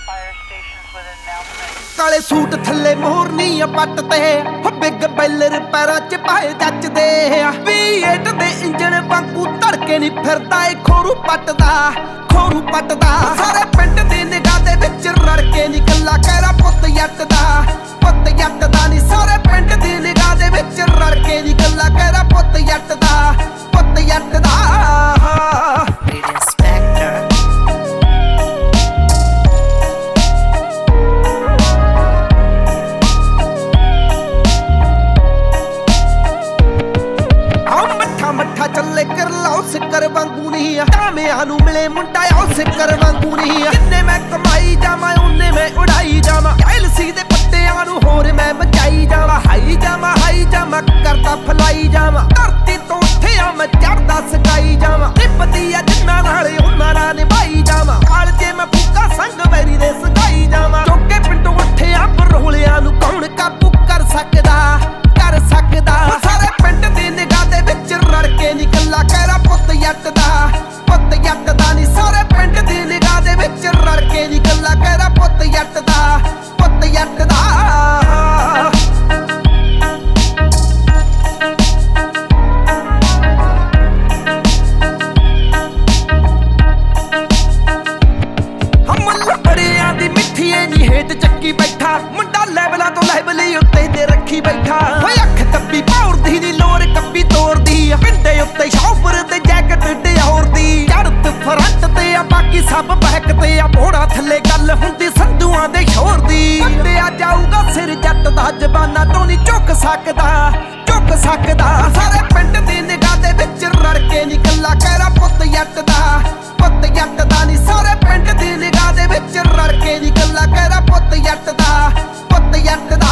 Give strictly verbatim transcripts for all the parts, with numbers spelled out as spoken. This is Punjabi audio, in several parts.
ਕਾਲੇ ਸੂਟ ਥੱਲੇ ਮੋਰਨੀ ਆ ਪੱਟ ਤੇ ਹੋ ਬਿੱਗ ਬੈਲਰ ਪੈਰਾਂ 'ਚ ਪਾਏ ਜੱਜਦੇ ਵੀ ਅੱਠ ਦੇ ਇੰਜਣ ਵਾਂਗੂ ਧੜਕੇ ਨਹੀਂ ਫਿਰਦਾ ਏ ਖੋਰੂ ਪੱਟਦਾ ਖੋਰੂ ਪੱਟਦਾ ਸਾਰੇ ਪਿੰਡ ਦੀ ਨਿਗਾਹ ਦੇ ਵਿੱਚ ਰੜ ਕੇ ਨੀ ਗੱਲਾਂ ਕਹਿਰਾ ਪੁੱਤ ਜੱਟ ਦਾ ਪੁੱਤ ਜੱਟ ਦਾ ਨੀ ਸਾਰੇ ਪਿੰਡ ਦੀ ਨਿਗਾਹ ਦੇ ਵਿੱਚ ਰੜ ਕੇ ਨੀ ਗੱਲਾਂ ਕਹਿਰਾ ਪੁੱਤ ਜੱਟ ਦਾ ਪੁੱਤ ਜੱਟ ਦਾ ਚੱਲੇ ਕਰ ਲਾਓ ਸਿੱਕਰ ਵਾਂਗੂ ਨਹੀਂ ਕਾਮਿਆਂ ਨੂੰ ਮਿਲੇ ਮੁੰਡਾ ਉਹ ਸਿੱਕਰ ਵਾਂਗੂ ਨਹੀਂ ਜਿੰਨੇ ਮੈਂ ਕਮਾਈ ਜਾਵਾਂ ਉਹਨੇ ਮੈਂ ਉਡਾਈ ਜਾਵਾਂ ਐਲਸੀ ਦੇ ਪੱਤਿਆਂ ਨੂੰ ਹੋਰ ਮੈਂ ਮਚਾਈ ਜਾਵਾਂ ਹਾਈ ਜਾਵਾਂ ਹਾਈ ਜਾਵਾਂ ਕਰਦਾ ਫਲਾਈ ਜਾਵਾਂ ਧਰਤੀ ਤੋਂ ਉੱਠਿਆ ਮੈਂ ਚੜਦਾ ਸਕਾਈ ਜਾਵਾਂ ਨਿਭਦੀ ਆ ਜਿੰਨਾਂ ਨਾਲ ਉਹਨਾਂ ਨਾਲ ਨਿਭਾਈ ਜਾਵਾਂ ਕਾਲ ਜੇ ਮੈਂ ਫੂਕਾ ਸੰਗ ਵੈਰੀ ਦੇ ਸਕਾਈ ਜਾਵਾਂ ਚੋਕੇ ਪਿੰਡੋਂ ਉੱਠਿਆ ਬਰੋਲਿਆਂ ਨੂੰ ਕੌਣ ਕਾਬੂ ਕਰ ਸਕਦਾ ਕਰ ਸਕਦਾ ਸਾਰੇ ਪਿੰਡ ਦੀ ਨਿਗਾਹ ਦੇ ਵਿੱਚ ਰੜ ਕੇ ਨੀ ਗੱਲਾਂ ਕਹਿਰਾ ਪੁੱਤ ਜੱਟ ਦਾ ਪੁੱਤ ਜੱਟ ਦਾ ਨੀ ਸਾਰੇ ਪਿੰਡ ਦੀ ਨਿਗਾਹ ਦੇ ਵਿੱਚ ਰੜ ਕੇ ਨੀ ਗੱਲਾਂ ਕਹਿਰਾ ਪੁੱਤ ਜੱਟ ਦਾ ਪੁੱਤ ਜੱਟ ਦਾ ਹੇਠ ਚੱਕੀ ਬੈਠਾ ਮੁੰਡਾ ਲੈਵਲਾਂ ਤੋਂ ਲੈਵਲੀ ਉੱਤੇ ਤੇ ਰੱਖੀ ਬੈਠਾ ਓਏ ਅੱਖ ਕੱਬੀ ਭੌਰਦੀ ਨੀ ਲੋਰ ਕੱਬੀ ਤੋੜਦੀ ਪਿੰਡੇ ਉੱਤੇ ਸ਼ੌਫਰ ਤੇ ਜੈਕਟ ਡਿਓਰ ਦੀ ਚੜ੍ਹਤ ਫਰੰਟ ਤੇ ਆ ਬਾਕੀ ਸਭ ਬਹਿਕ ਤੇ ਆ ਭੋੜਾ ਥੱਲੇ ਗੱਲ ਹੁੰਦੀ ਸੰਧੂਆਂ ਦੇ ਸ਼ੋਰ ਦੀ ਕੱਢਿਆ ਜਾਊਗਾ ਸਿਰ ਜੱਟ ਦਾ ਜ਼ਬਾਨਾਂ ਤੋਂ ਨੀ ਝੁਕ ਸਕਦਾ ਝੁਕ ਸਕਦਾ ਸਾਰੇ ਪਿੰਡ ਦੀ ਨਿਗਾਹ ਦੇ ਵਿੱਚ ਰੜ ਕੇ ਨੀ ਗੱਲਾਂ ਕਹਿਰਾ ਪੁੱਤ ਜੱਟ ਦਾ ਪੁੱਤ ਜੱਟ ਦਾ ਨੀ ਸਾਰੇ ਪਿੰਡ ਦੀ ਨਿਗਾਹ ਦੇ ਵਿੱਚ ਰੜ ਕੇ ਨੀ ਗੱਲਾਂ ਕਹਿਰਾ ਪੁੱਤ ਜੱਟ ਦਾ ਪੁੱਤ ਜੱਟ ਦਾ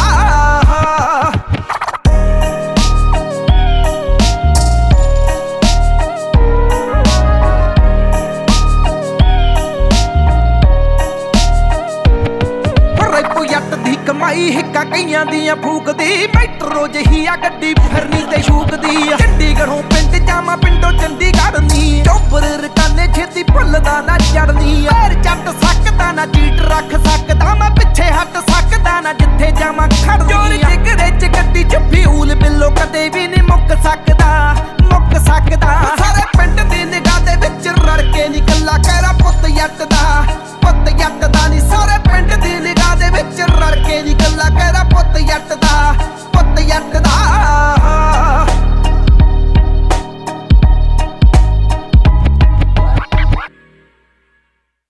ਕਮਾਈ ਹਿੱਕਾ ਕਈਆਂ ਦੀਆਂ ਫੂਕਦੀ ਮੈਟਰੋ ਜਹੀ ਆ ਗੱਡੀ ਫਿਰਨੀ ਤੇ ਸ਼ੂਕਦੀ ਚੰਡੀਗੜ੍ਹੋਂ ਪਿੰਡ ਜਾਵਾਂ ਪਿੰਡੋਂ ਚੰਡੀਗੜ੍ਹ